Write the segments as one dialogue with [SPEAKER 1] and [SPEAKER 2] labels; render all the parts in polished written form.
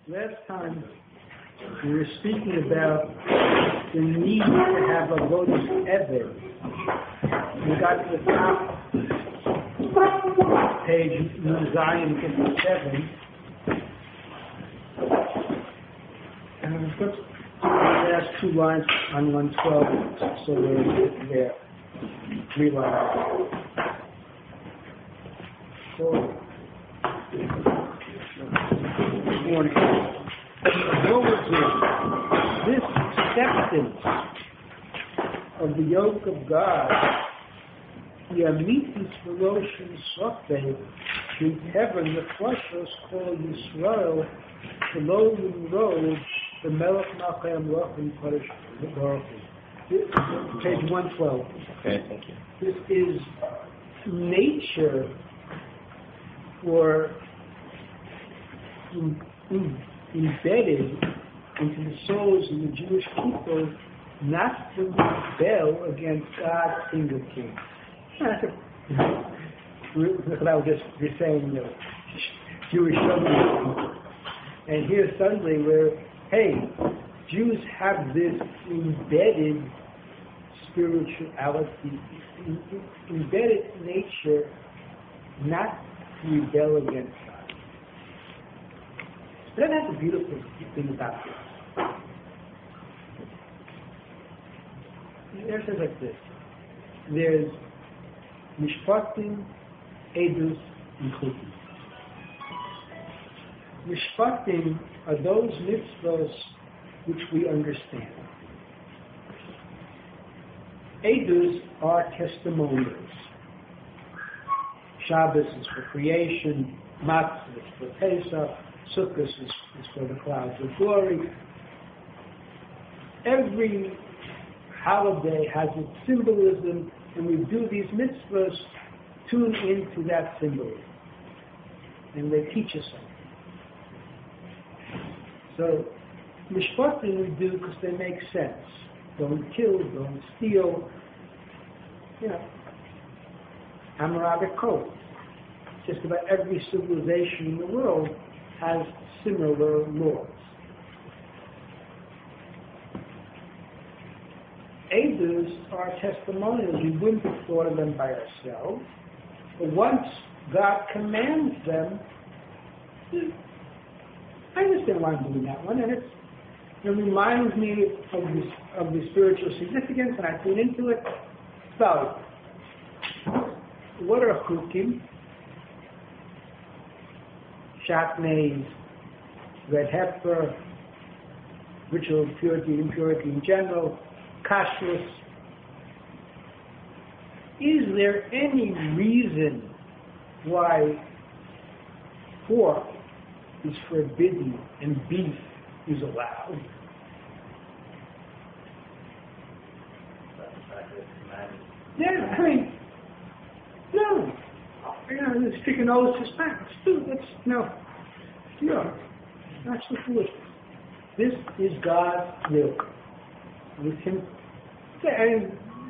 [SPEAKER 1] Last time we were speaking about the need to have a Avodas Eved. We got to the top, page Zion 57. And let's the last two lines on 112, so we're there. 3 lines. So, this acceptance of the yoke of God, the Amitis Veroshim Sofe, in heaven, the Flushers call Yisrael, the Lowland Road, the Melech Malchayim Rochim Kodesh Baruch. Page 112.
[SPEAKER 2] Okay, thank you.
[SPEAKER 1] This is nature or embedded into the souls of the Jewish people not to rebel against God's finger king. I was just saying, Jewish people. And here suddenly we're, hey, Jews have this embedded spirituality, embedded nature not to rebel against God. But that's the beautiful thing about this. It says like this. There's Mishpatim, Edus, and Chukim. Mishpatim are those mitzvahs which we understand. Edus are testimonials. Shabbos is for creation, Matzah is for Pesach, Sukkot is for the clouds of glory. Every holiday has its symbolism, and we do these mitzvahs tune into that symbolism. And they teach us something. So, Mishpatim we do because they make sense. Don't kill, don't steal. Hammurabi Code. Just about every civilization in the world has similar laws. Edus are testimonials. We wouldn't have thought of them by ourselves. But once God commands them, I understand why I'm doing that one, and it reminds me of the spiritual significance, and I tune into it. So, what are chukim? Shatnez, red heifer, ritual purity, impurity in general, kashrus. Is there any reason why pork is forbidden and beef is allowed? Yeah, I mean, no. This chicken always is back. That's the foolishness. This is God's will. With Him, and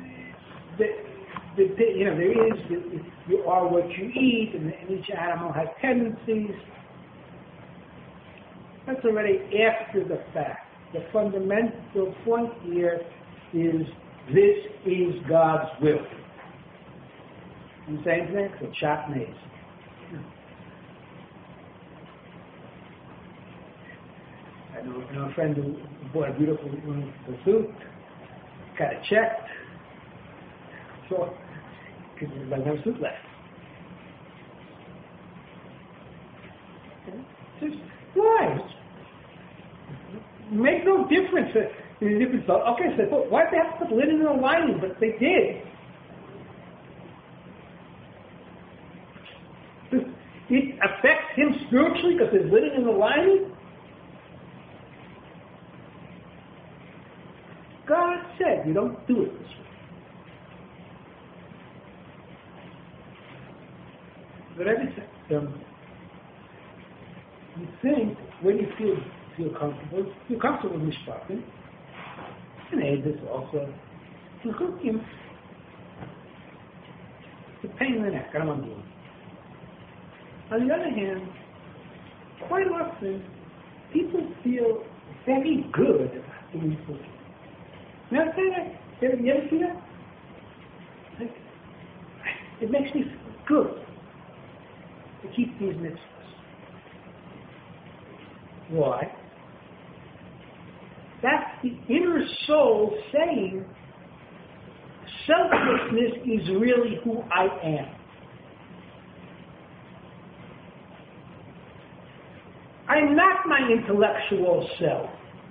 [SPEAKER 1] there is, you are what you eat, and each animal has tendencies. That's already after the fact. The fundamental point here is this is God's will. You say anything? So Shatnez. I know a friend who bought a beautiful suit, got it checked, so because he doesn't have a suit left. Just why? Make no difference. Okay, so why did they have to put linen in the lining? But they did. It affects him spiritually because there's linen in the lining? God said you don't do it this way. But you think when you feel comfortable, you're comfortable with Mishpatim, and Edus also. You cook him. It's a pain in the neck. I don't want to do it. On the other hand, quite often people feel very good about doing cooking. You ever say that? You ever see that? Like, it makes me feel good to keep these mitzvahs. Why? That's the inner soul saying, selflessness is really who I am. I'm not my intellectual self.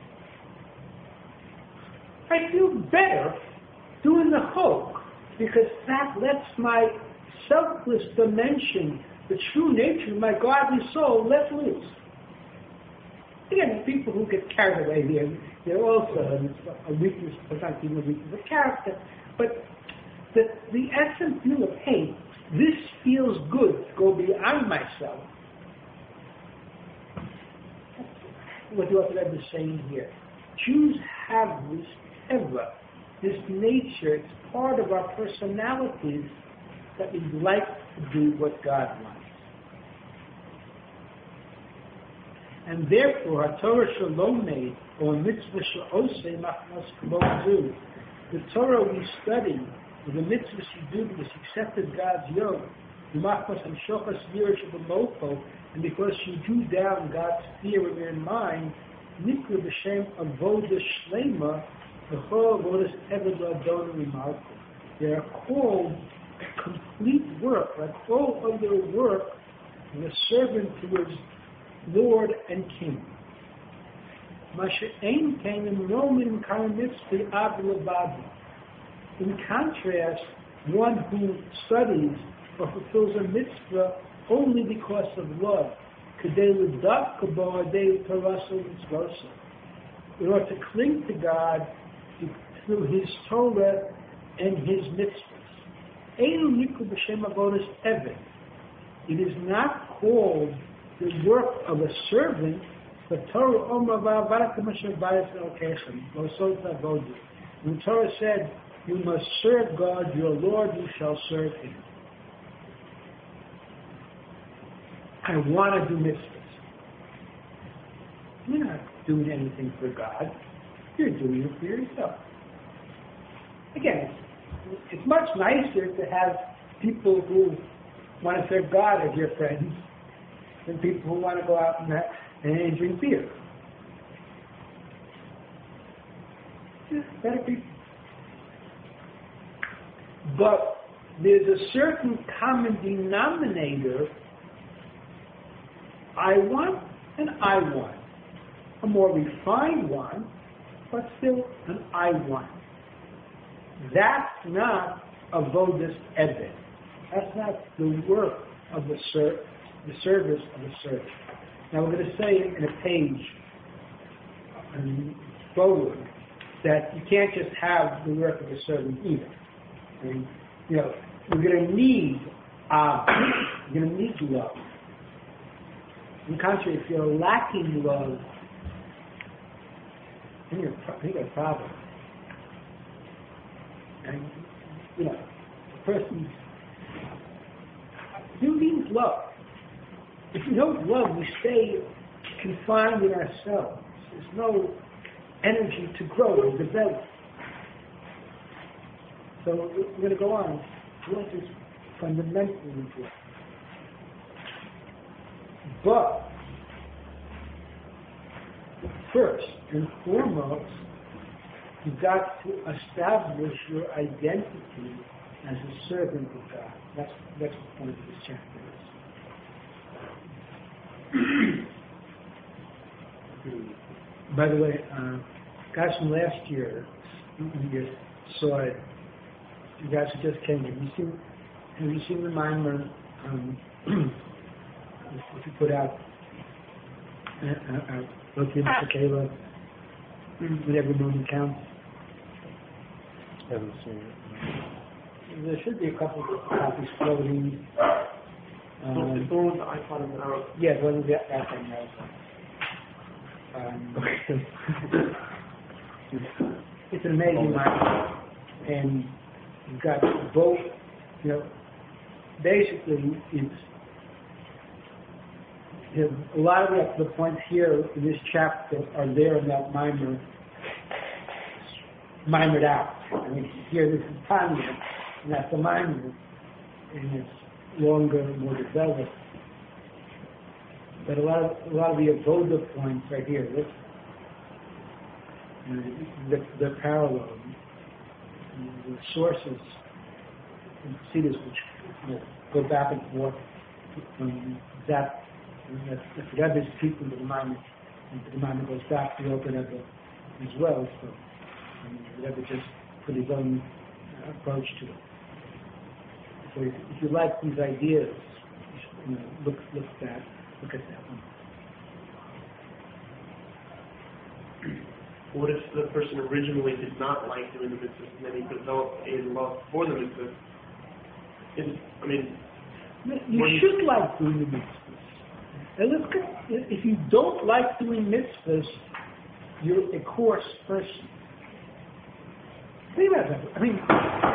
[SPEAKER 1] I feel better doing the chok because that lets my selfless dimension, the true nature of my godly soul, let loose. Again, people who get carried away here, they're also a weakness, but not even a weakness of character. But the essence of, hey, this feels good to go beyond myself. What the author is saying here. Jews have this nature, it's part of our personalities that we like to do what God wants. And therefore, a Torah shalomei, or mitzvah sha'osei machmas k'mozu, the Torah we study, or the mitzvah she do because she accepted God's yoke, machmas and shochas yirish b'moko, and because she drew down God's fear in her mind, nikra b'shem avodah shlema, v'chol avodas eved l'adon rimarko. They are called complete work, like all other work of a servant to his Lord and King. In contrast, one who studies or fulfills a mitzvah only because of love, in order to cling to God through His Torah and His mitzvahs. It is not called the work of a servant, but Torah when Torah said, you must serve God, your Lord, you shall serve Him. I want to do mitzvahs. You're not doing anything for God. You're doing it for yourself. Again, it's much nicer to have people who want to serve God as your friends than people who want to go out and drink beer. Just better people. But there's a certain common denominator. I want and I want. A more refined one, but still an I want. That's not avodas eved. That's not the work of the service of the servant. Now we're going to say in a page forward that you can't just have the work of the servant either. I mean, you're going to need you're going to need love. On the contrary, if you're lacking love, then you got a problem. And the person you need love. If we don't love, we stay confined in ourselves. There's no energy to grow and develop. So we're going to go on. Love is fundamentally important. But first and foremost, you've got to establish your identity as a servant of God. That's the point of this chapter is. By the way, guys from last year, you saw it. You guys who just came in, have you seen the mimer? If you put out Loki Mr. Caleb, with every moon counts.
[SPEAKER 2] Haven't seen it.
[SPEAKER 1] There should be a couple of copies floating.
[SPEAKER 2] It's the one with the iPod and the arrow.
[SPEAKER 1] Yeah, the one with the iPod and it's an amazing market, and you've got both. Basically, A lot of the points here in this chapter are there in that mimered out. I mean, here this is Tanya, and that's the mimer, and it's longer, more developed. But a lot of the avoda points are here. They're parallel. The sources and see-this which go back and forth from that the Rebbe's treatment of the mind, and the mind goes back to the Open Rebbe as well. So the Rebbe just put his own approach to it. So if you like these ideas, you should, look at that one.
[SPEAKER 2] What if the person originally did not like doing the mitzvah, and then he developed a love for the mitzvah?
[SPEAKER 1] You should like doing the mitzvahs. And if you don't like doing mitzvahs, you're a coarse person. Think about that. I mean,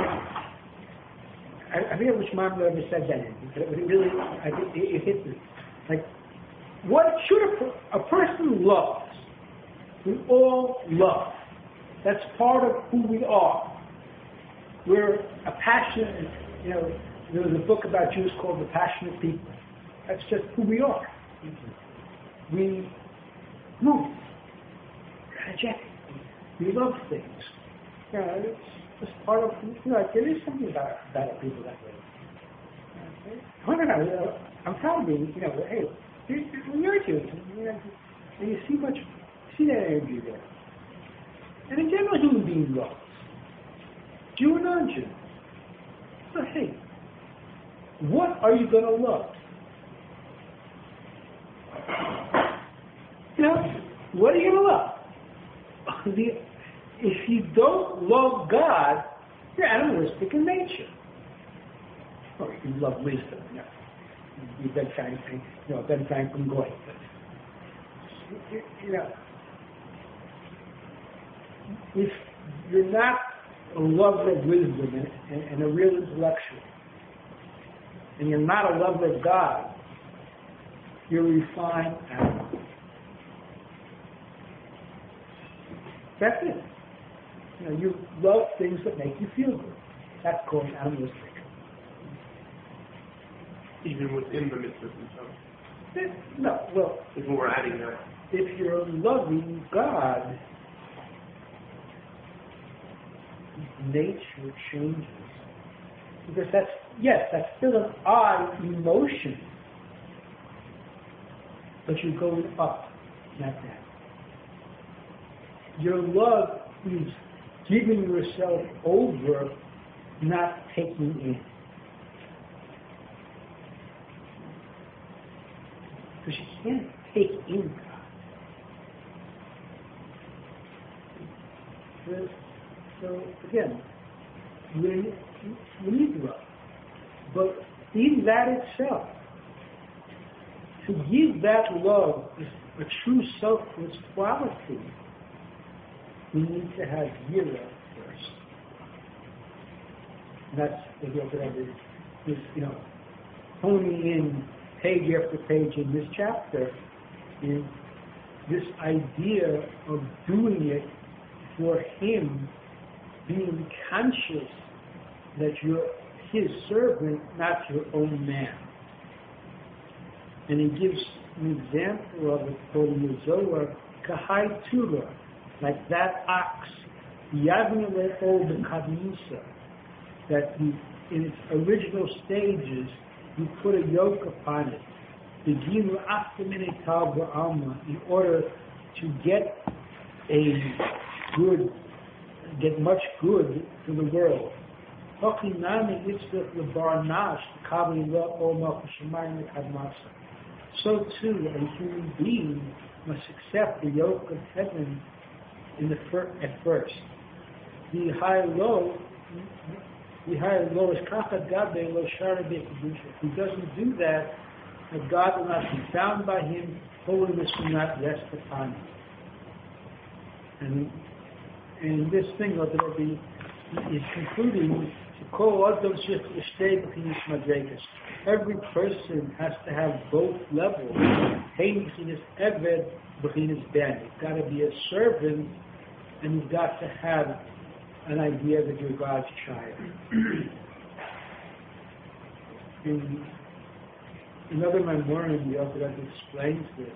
[SPEAKER 1] I forget which Mom ever said that in, but it really, I think it hit me. Like, what should a person loves? We all love. That's part of who we are. We're a passionate, there was a book about Jews called The Passionate People. That's just who we are. We move. Energetic. We love things. It's just part of, there is something about people that way. I don't know, I'm proud of being, hey, when you're Jewish, and you see that energy there. And in general, human being loves. Jew or non-Jew. So hey, what are you going to love? What are you going to love? If you don't love God, you're animalistic in nature. Or you love wisdom. You've been Franklin Goy. If you're not a lover of wisdom and a real intellectual, and you're not a lover of God, you're refined animal. That's it. You love things that make you feel good. That's called animalistic.
[SPEAKER 2] Even within the mitzvahs themselves?
[SPEAKER 1] No, well...
[SPEAKER 2] If we're adding that.
[SPEAKER 1] If you're loving God, nature changes. Because that's still an I emotion. But you're going up, not down. Your love is giving yourself over, not taking in. Because you can't take in God. So again, we need love. But in that itself, to give that love a true selfless quality, we need to have Yira first. And that's what is, honing in page after page in this chapter is this idea of doing it for Him, being conscious that you're His servant, not your own man. And he gives an example of it quoting the Zohar, Kahai Tura, like that ox, Yavnele Ol B'Kadmisa, that in its original stages, you put a yoke upon it, Beginu Aftamine Tal B'Alma, in order to get much good to the world. So too, a human being must accept the yoke of heaven at first. The high low is kacha gabe lo shara bekedusha. If he doesn't do that, God will not be found by him. Holiness will not rest upon him. And this thing that is concluding Every person has to have both levels. You've got to be a servant, and you've got to have an idea that you're God's child. In another memoriam, the Orthodox explains this.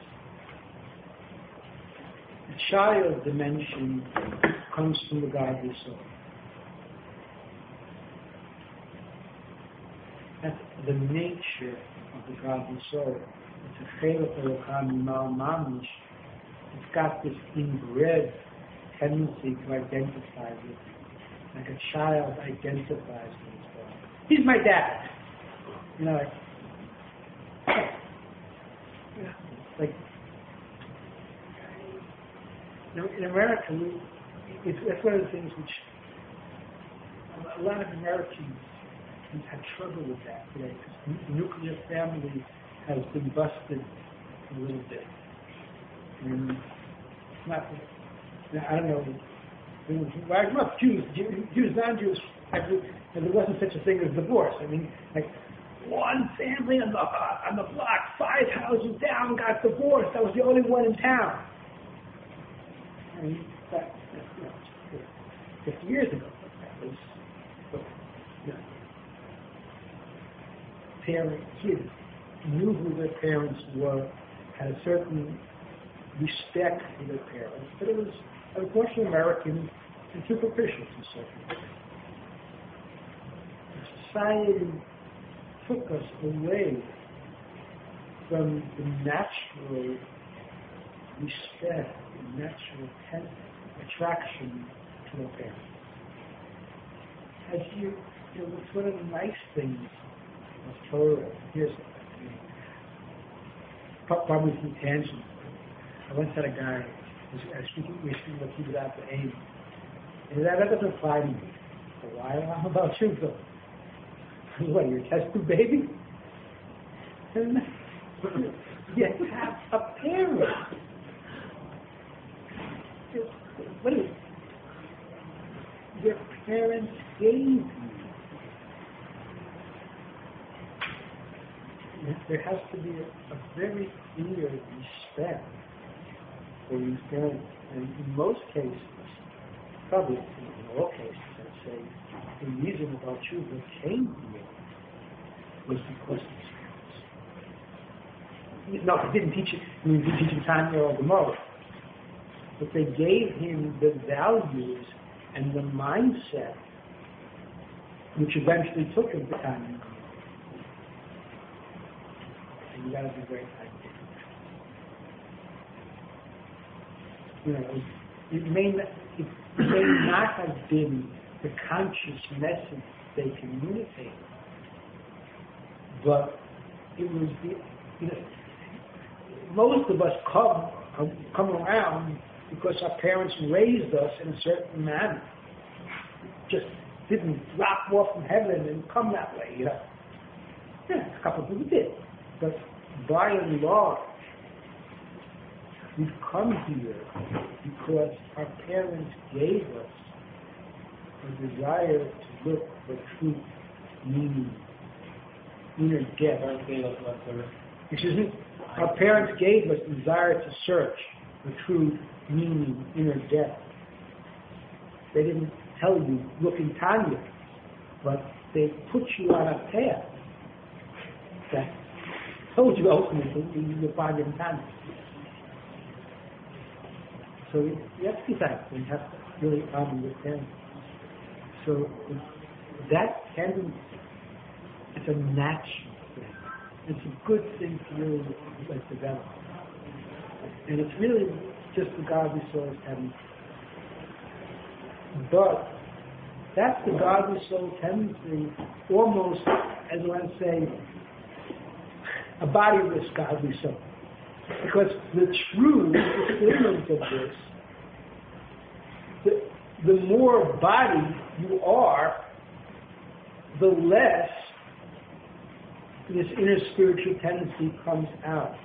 [SPEAKER 1] The child dimension comes from the godly soul. That's the nature of the godly soul. It's a chelek elokam imal mamish. It's got this inbred tendency to identify with, like a child identifies with his father. He's my dad. You know, in America, it's one of the things which a lot of Americans have trouble with that today, because the nuclear family has been busted a little bit. And it's not, I don't know, I grew up Jews, non-Jews, and there wasn't such a thing as divorce. I mean, like, one family on the block, 5 houses down, got divorced. That was the only one in town. I mean, that 50 years ago, that was, kids knew who their parents were, had a certain respect for their parents, but it was, unfortunately, American and superficial to certain extent. Society took us away from the natural respect, the natural attraction to our parents. As it's one of the nice things of Torah. Here's probably some tangent. I once had a guy we were speaking about people out the aim. And that doesn't apply to me. So why I'm about you though? What, you're a test tube baby? And you have a parent. What is it? Your parents gave you. There has to be a very clear respect for these parents. And in most cases, probably in all cases, I'd say, the reason about Tshuva came here was because of his parents. No, I didn't teach it. I mean, didn't teach him Tanya or Gemara. But they gave him the values and the mindset which eventually took him to Tanya. And you got to be very thankful. It may not have been the conscious message they communicated, but it was most of us come around because our parents raised us in a certain manner. Just didn't drop off from heaven and come that way, Yeah, a couple of people did. But by and large, we've come here because our parents gave us a desire to look for truth, meaning, inner depth. Excuse me? Our parents gave us a desire to search for truth, meaning, inner depth. They didn't tell you, look in Tanya, but they put you on a path that told you ultimately you'll find in Tanya. So you have to be thankful. You have to really honor your parents. So that tendency, it's a natural thing. It's a good thing to really develop. And it's really just the godly soul's tendency. But that's the godly soul tendency, almost, as I want to say, a bodiless godly soul. Because the true experience of this, the more body you are, the less this inner spiritual tendency comes out.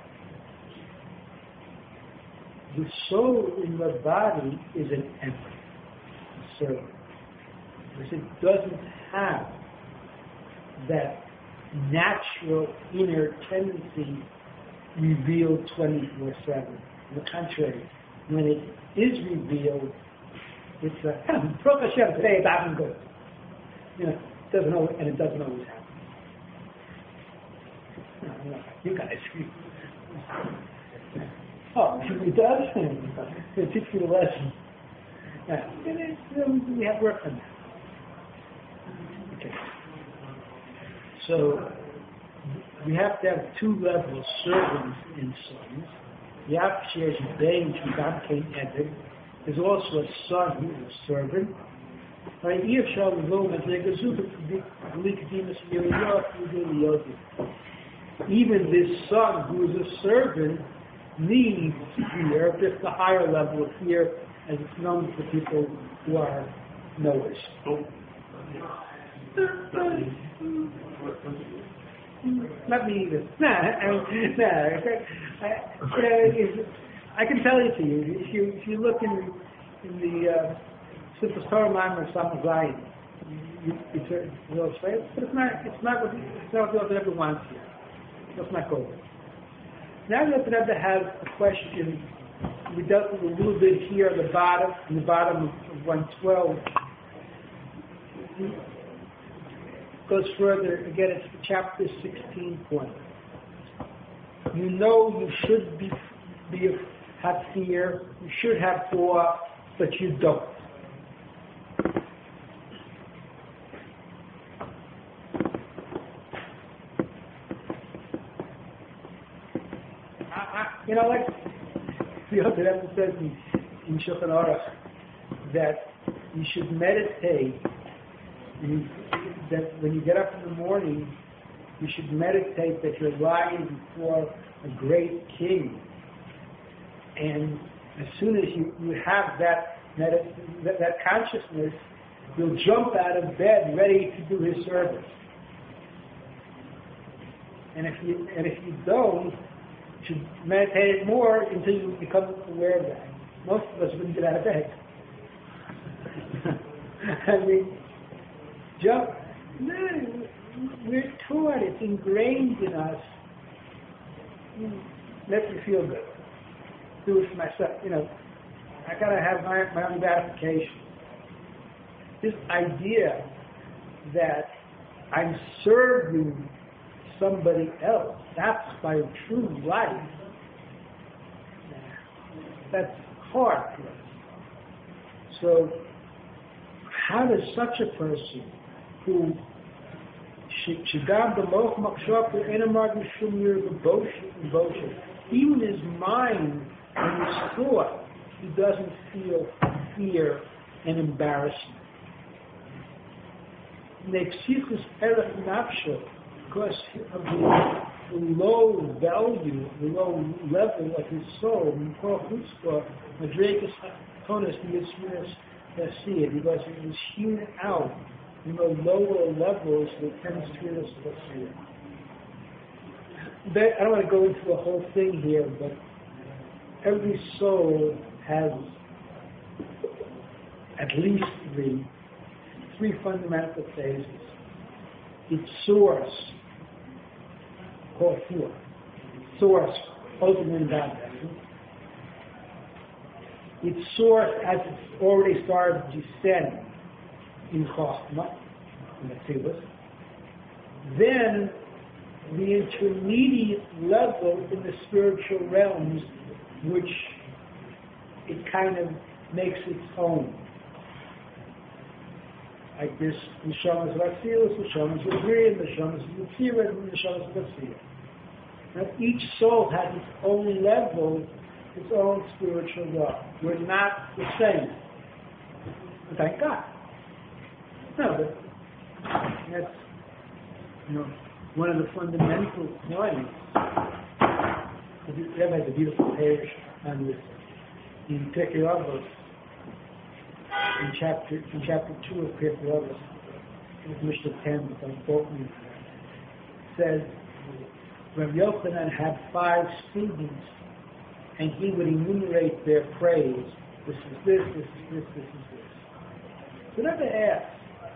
[SPEAKER 1] The soul in the body is an emperor, a servant. because it doesn't have that natural inner tendency revealed 24/7. On the contrary, when it is revealed, it's a Baruch Hashem, today it's happening good. It doesn't always, and it doesn't always happen. No, you guys. Oh, it does. It teaches you the lesson. We have work on that. Okay. So we have to have two levels, servants and sons. The Yavshesh Bein Shugam Kain Edek is also a son who is a servant. Even this son who is a servant needs fear, just a higher level of fear, as it's known to people who are knowers. Not me either. I can tell it to you. If you look in the Simple Torah Maamar Samazayim, it's illustrated, but it's not what the Rebbe wants here. Let's not go there. Now that the Rebbe has a question, we dealt with a little bit here at the bottom of 112. Goes further, again, it's chapter 16 point. You know you should have fear, you should have awe, but you don't. Like the other Rebbe says in Shulchan Aruch, that you should meditate. That when you get up in the morning, you should meditate that you're lying before a great king. And as soon as you have that consciousness, you'll jump out of bed ready to do his service. And if you don't, you should meditate more until you become aware of that. Most of us wouldn't get out of bed. I mean, jump. No, we're taught, it's ingrained in us. Makes me feel good. Do it for myself. I gotta have my own gratification. This idea that I'm serving somebody else, that's my true life. That's hard for us. So, how does such a person who even his mind and his thought, he doesn't feel fear and embarrassment. Because of the low value, the low level of his soul, because it was hewn out in the lower levels with 10 spheres of fear. I don't want to go into the whole thing here, but every soul has at least three fundamental phases. Its source, called fear. Source, ultimate God. Its source, as it's already started to descend in Chochmah, in the Tzibus. Then the intermediate level in the spiritual realms, which it kind of makes its own. Like this, Neshamas Vatzilus, Neshamas V'Briya, Neshamas V'Tzira, and Neshamas V'Tzira. Now each soul has its own level, its own spiritual law. We're not the same. Thank God. No, but that's one of the fundamental points. The Rebbe has a beautiful page on this in Pirkei Avos, in chapter 2 of Pirkei Avos, in Mishnah 10, but I'm quoting it, says Rav Yochanan had 5 students, and he would enumerate their praise. This is this, this is this, this is this. So Rebbe asked,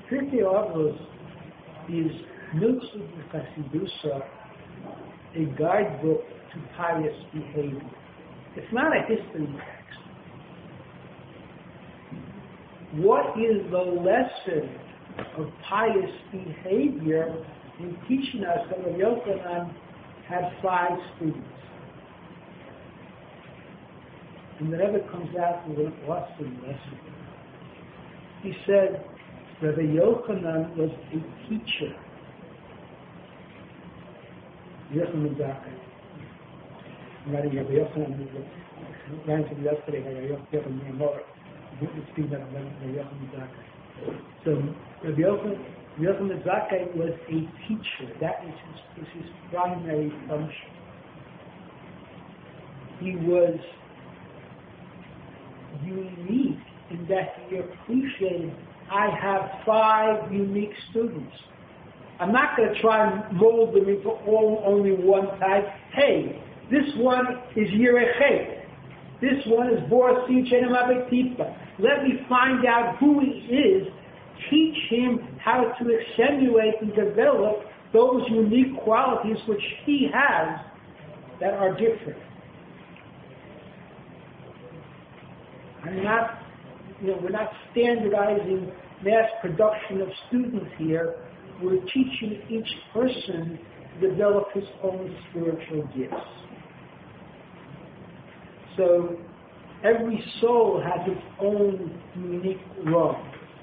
[SPEAKER 1] Pirkei Avos is Miltzud Chassidusa, a guidebook to pious behavior. It's not a history text. What is the lesson of pious behavior in teaching us that Rabbi Yochanan had 5 students? And the Rebbe comes out with an awesome lesson. He said, Rabbi Yochanan was a teacher. Yochanan Zakai. I'm writing Rabbi Yochanan, ran to me yesterday, Rabbi Yochanan Mora. It's speaking about Rabbi Yochanan Zakai. So Rabbi Yochanan Zakai was a teacher. That is his primary function. He was unique in that he appreciated, I have 5 unique students. I'm not going to try and mold them into only one type. Hey, this one is Yerechei. This one is Boris Chen Tipa. Let me find out who he is, teach him how to accentuate and develop those unique qualities which he has that are different. We're not standardizing mass production of students here. We're teaching each person to develop his own spiritual gifts. So every soul has its own unique role.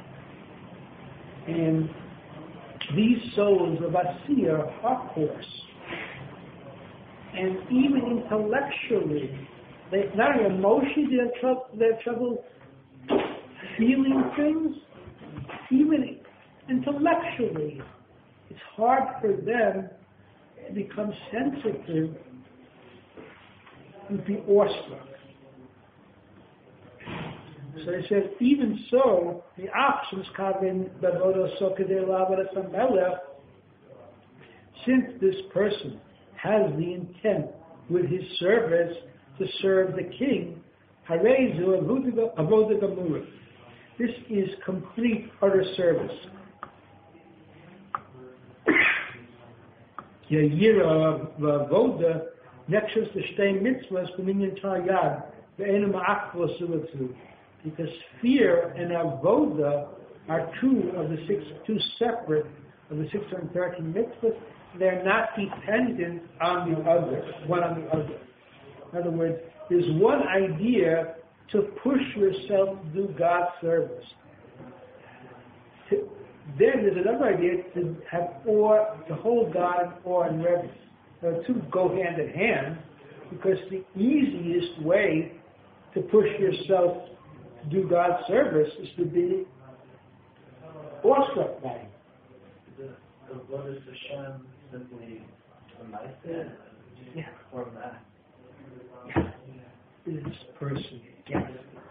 [SPEAKER 1] And these souls of Asiya are coarse. And even intellectually, not only emotionally, they have trouble feeling things. Even intellectually, it's hard for them to become sensitive and be awestruck. So they said, even so, the options since this person has the intent with his service to serve the king, this is complete utter service. Yira v'avoda nexus the shtei mitzvahs b'minyan taryad ve'enu ma'akvos zu'atzu. Because fear and avoda are two separate of the 613 mitzvahs. They're not dependent on the other, one on the other. In other words, there's one idea to push yourself to do God's service. Then there's another idea to have awe, to hold God in awe and reverence. The two go hand in hand because the easiest way to push yourself to do God's service is to be awestruck by Him.
[SPEAKER 3] What is Hashem simply a nice thing?
[SPEAKER 1] Yeah.
[SPEAKER 3] Or that?
[SPEAKER 1] Yeah. This person, yes.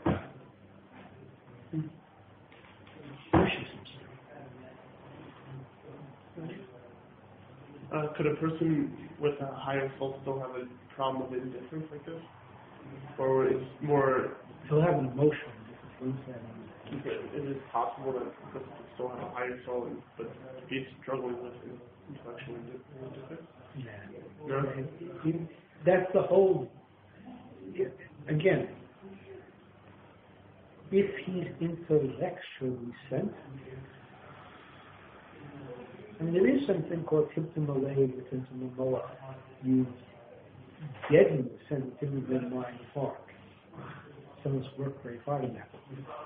[SPEAKER 1] Pushes himself.
[SPEAKER 2] Could a person with a higher soul still have a problem with indifference like this? Or it's more...
[SPEAKER 1] He'll have an emotional difference.
[SPEAKER 2] Is it possible that a person can still have a higher soul but be struggling with intellectual indifference?
[SPEAKER 1] Yeah.
[SPEAKER 2] No?
[SPEAKER 1] That's the whole... Again, if he's intellectually sensitive, and there is something called Tiptum Malay, Tiptum Moa. You get in the sensitivity of the mind and heart. Someone's worked very hard on that.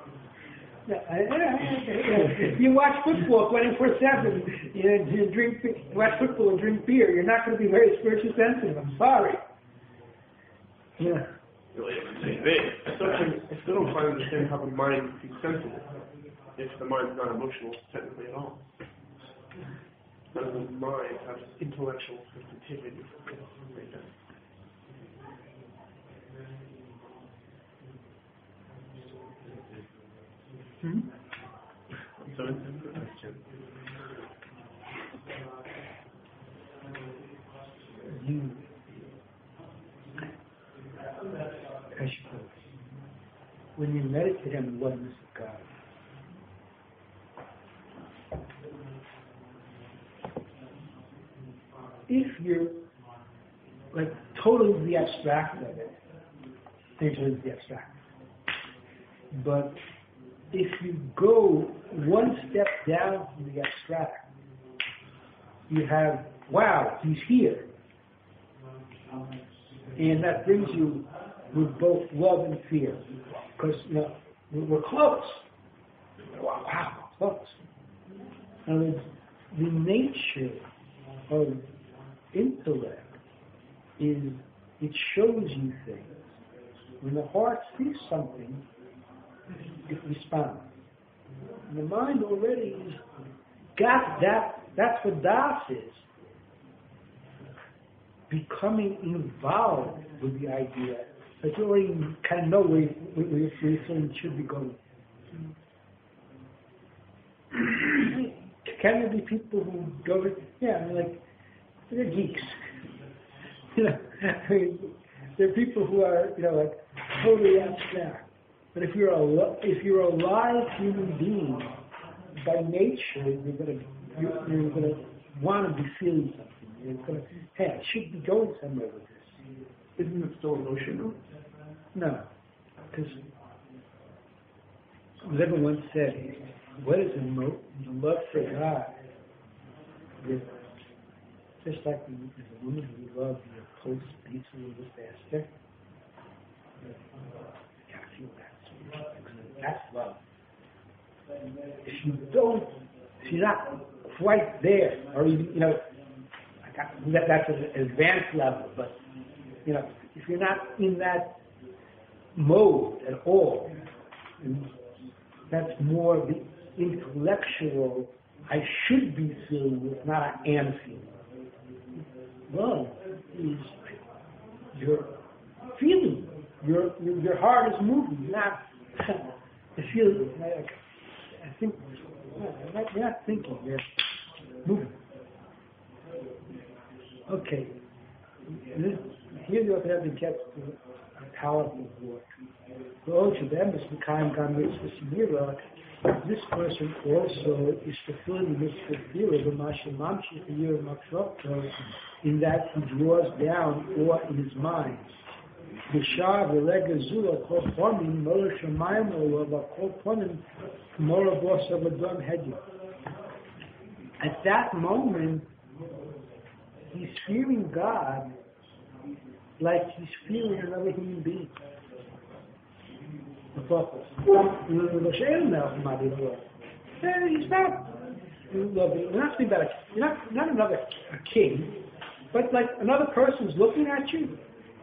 [SPEAKER 1] You watch football 24/7. You watch football and drink beer. You're not going to be very spiritually sensitive. I'm sorry. Yeah.
[SPEAKER 2] I still don't quite understand how the mind can be sensitive if the mind is not emotional technically at all. How does the mind have intellectual sensitivity? So it's a good question.
[SPEAKER 1] When you meditate on the oneness of God, if you're like totally the abstract of it, nature is the abstract. But if you go one step down from the abstract, you have, wow, he's here. And that brings you with both love and fear. Because, we're close. Wow, close. And the nature of intellect is it shows you things. When the heart sees something, it responds. And the mind already is got that. That's what Das is. Becoming involved with the idea that you already kind of know where your feeling should be going. Can there be people who go, they're geeks. There are people who are, totally abstract. But if you're a live human being, by nature, you're gonna want to be feeling something. You're gonna, hey, I should be going somewhere with this.
[SPEAKER 2] Isn't it still emotional?
[SPEAKER 1] No, because Rebbe once said, what is the love for God? Just like there's a woman who loves your post pizza a little faster. You gotta feel that. That's love. If you're not quite there, or even, that's an advanced level, but, if you're not in that mode at all, that's more the intellectual, I should be feeling it, not I am feeling it. Love is your feeling. Your heart is moving, not the feeling. I think you're not thinking, you're moving. Okay. Here you have been kept a powerful word. This person also is fulfilling the mitzvah in that he draws down awe in his mind. At that moment, he's fearing God like he's fearing another human being. He's not speaking about not another king, but like another person's looking at you.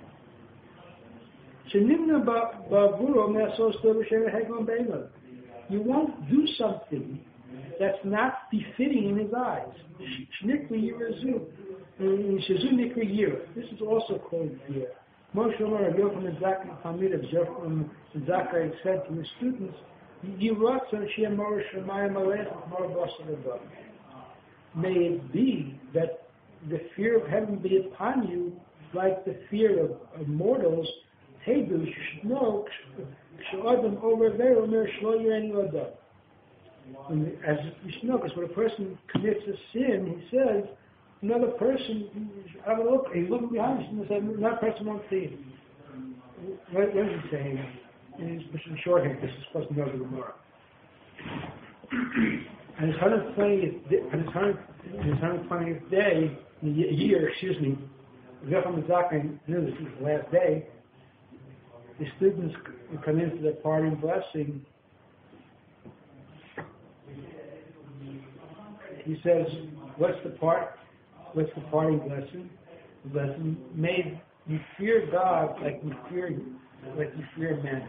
[SPEAKER 1] You won't do something that's not befitting in his eyes. This is also called fear. Moshe Yochanan Zakkai said to his students, may it be that the fear of heaven be upon you like the fear of mortals. Hey, you should know, as you should know, because when a person commits a sin, he says, another person, he's looking behind him, and says, another person won't see him. What is he saying? In shorthand, this is supposed to know the Gemara. On his 120th day, year, Yochanan Zakkai knew this is the last day. The students come into the parting blessing. He says, what's the parting blessing? The blessing, may you fear God like you fear men.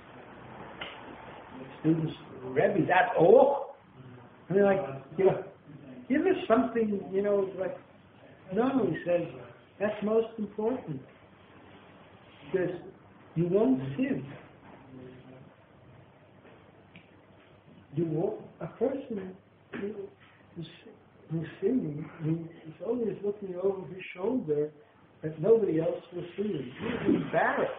[SPEAKER 1] Students, Rebbe, that's all? And they're like, give us something, like, no, he says, that's most important. Because you won't sin. A person who's sinning, he's always looking over his shoulder that nobody else will see him. He's embarrassed.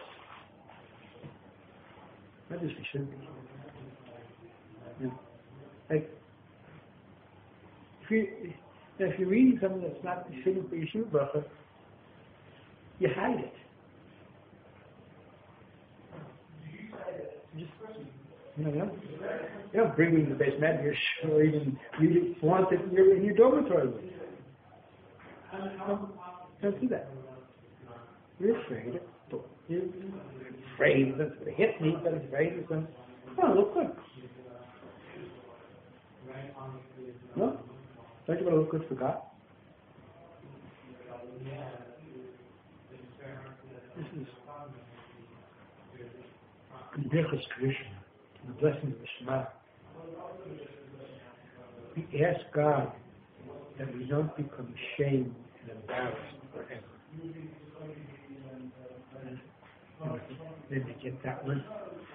[SPEAKER 1] That is, he shouldn't be. Like, And if you're reading something that's not fitting for Yeshiva bracha, you hide it. You don't bring it in the base medrash or even you flaunt it in your dormitory. Don't do that. You're afraid. You're afraid it's going to hit me, but afraid it's going to... Oh, look good. No? Don't you want to look good for God? This is in Birchas Krishna, the blessing of the Shema. We ask God that we don't become ashamed and embarrassed forever. Then they get that one.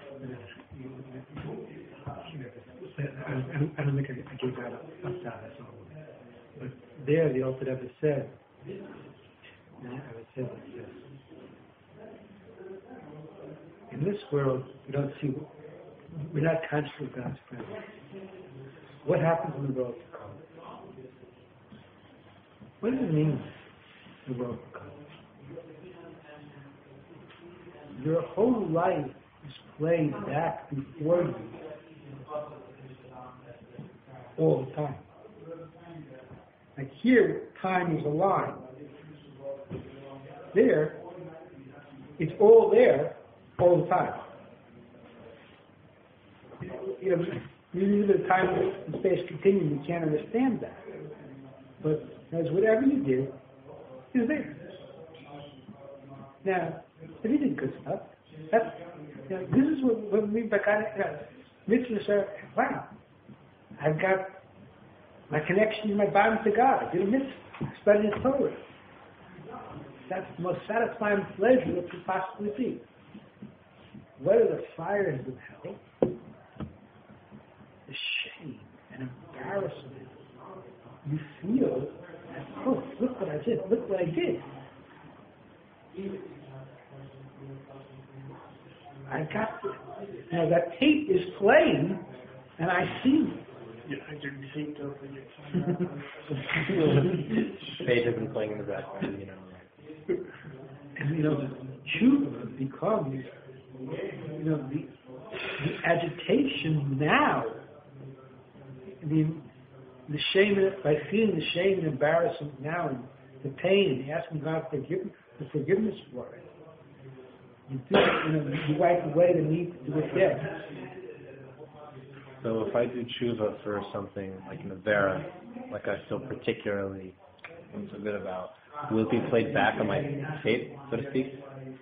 [SPEAKER 1] I don't think I gave that up. That's all. But there, the Alter Rebbe said, like this. In this world, we're not conscious of God's presence. What happens in the world to come? What does it mean, the world to come? Your whole life is played back before you all the time. Like here, time is a line. There, it's all there all the time. You know, usually the time and space continue, you can't understand that. But as whatever you do is there. Now, if you did good stuff, this is what we mean by kind of mitzvahs are. Wow, I've got my connection in my body to God. I did a mitzvah, studying Torah. That's the most satisfying pleasure that could possibly be. What are the fires of hell? The shame and embarrassment you feel. Oh, look what I did! Look what I did! I got this. Now that tape is playing, and I see it.
[SPEAKER 2] I didn't think of
[SPEAKER 4] The page has been playing in the background, you know.
[SPEAKER 1] And tshuva becomes, the agitation now. The shame, by feeling the shame and embarrassment now, and the pain, and asking God for forgiveness for it. You wipe away the need to do it again.
[SPEAKER 4] So if I do tshuva for something like an avera, like I feel particularly not so good about, will it be played back on my tape, so to speak?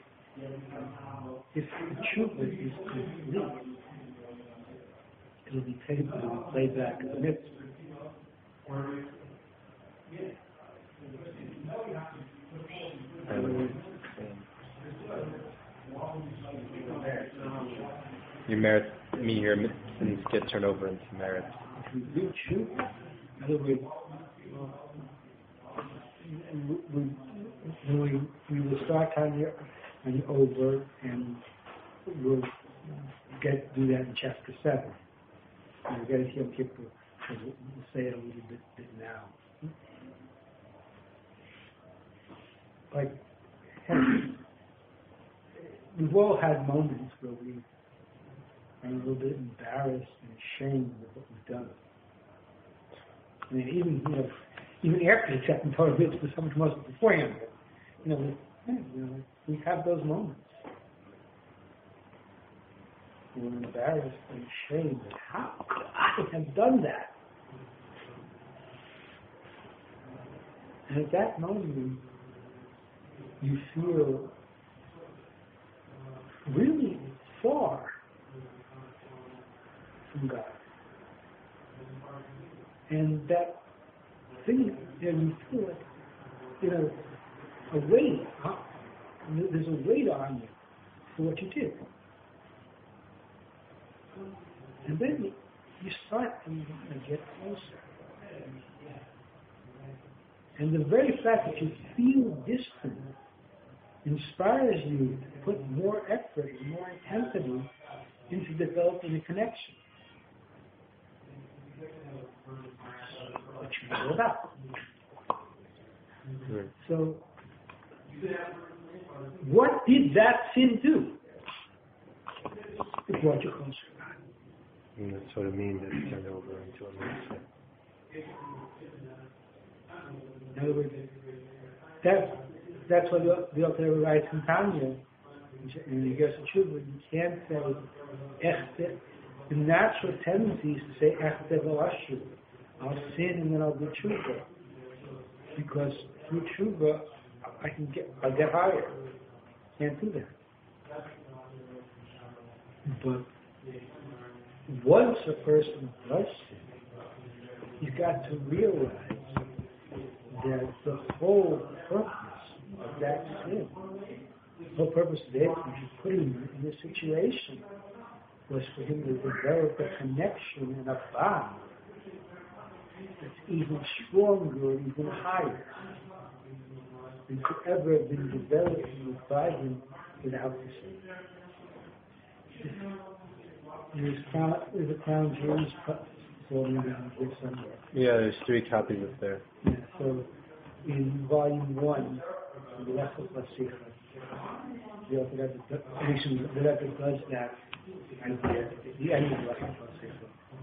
[SPEAKER 1] If the tshuva is complete, it'll be played back as a mitzvah.
[SPEAKER 4] Your merit, your sins get turned over into merit.
[SPEAKER 1] If we do tshuva, in other words, we will start on the over, and we'll do that in chapter 7. We'll get it Yom Kippur, because we'll say it a little bit now. Like, we've all had moments where we are a little bit embarrassed and ashamed of what we've done. I mean, even after accepting Torah mitzvah, so much more beforehand. We have those moments. We're embarrassed and ashamed. How could I have done that? And at that moment, you feel really far from God. And that thing, you feel like, a weight. There's a weight on you for what you did. And then you start to get closer. And the very fact that you feel distant inspires you to put more effort and more intensity into developing a connection. what you know about.
[SPEAKER 4] Right.
[SPEAKER 1] So, what did that sin do? It brought you closer to God.
[SPEAKER 4] And that's what it means. It turned over into a mindset.
[SPEAKER 1] In other words, that's what the Alter Rebbe writes in Tanya. In the Gersa Tshuva, you can't say Echte. The natural tendency is to say Echte v'lashu. I'll sin and then I'll do Tshuva. Because through Tshuva, I'll get higher. Can't do that. But once a person does sin, he's got to realize that the whole purpose of that sin, the whole purpose of it, if put him in this situation, was for him to develop a connection and a bond that's even stronger, even higher than could ever have been developed by him without the sin. There's a Crown Jewels floating around here somewhere.
[SPEAKER 4] Yeah, there's 3 copies up there.
[SPEAKER 1] Yeah, so in volume 1, the Lechel Pasicha, the Rebbe does that idea at the end of the Lechel Pasicha.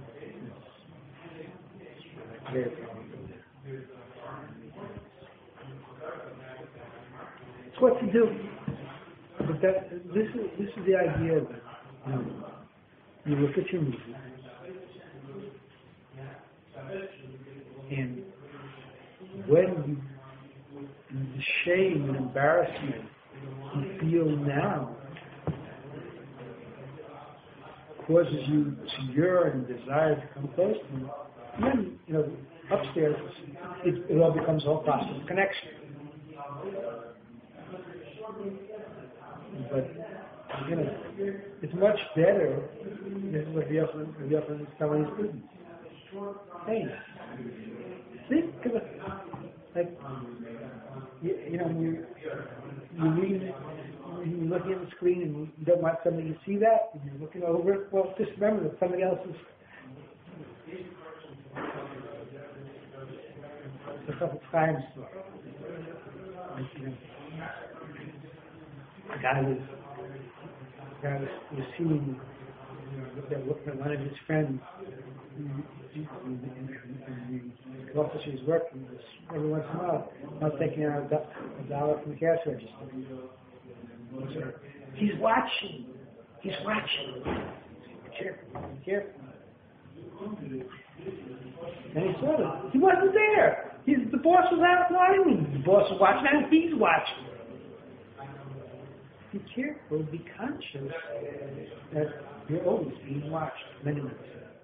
[SPEAKER 1] Very powerful. It's what to do. But this is the idea that you look at your movie, and when the shame and embarrassment you feel now causes you to yearn and desire to come close to him, then, upstairs, it all becomes a whole process of connection. But, it's much better. This is what the Yochanan is telling his students. Hey, think of it like, you're looking at the screen and you don't want somebody to see that, and you're looking over it. Well, just remember that somebody else is. It's a couple times. The guy was seeing one of his friends in the office he was working was every once in a while not taking out a dollar from the cash register. He's watching. Be careful. And he saw it. He wasn't there. The boss was out climbing. The boss was watching and he's watching. Be careful, be conscious that you're always being watched. Many minutes.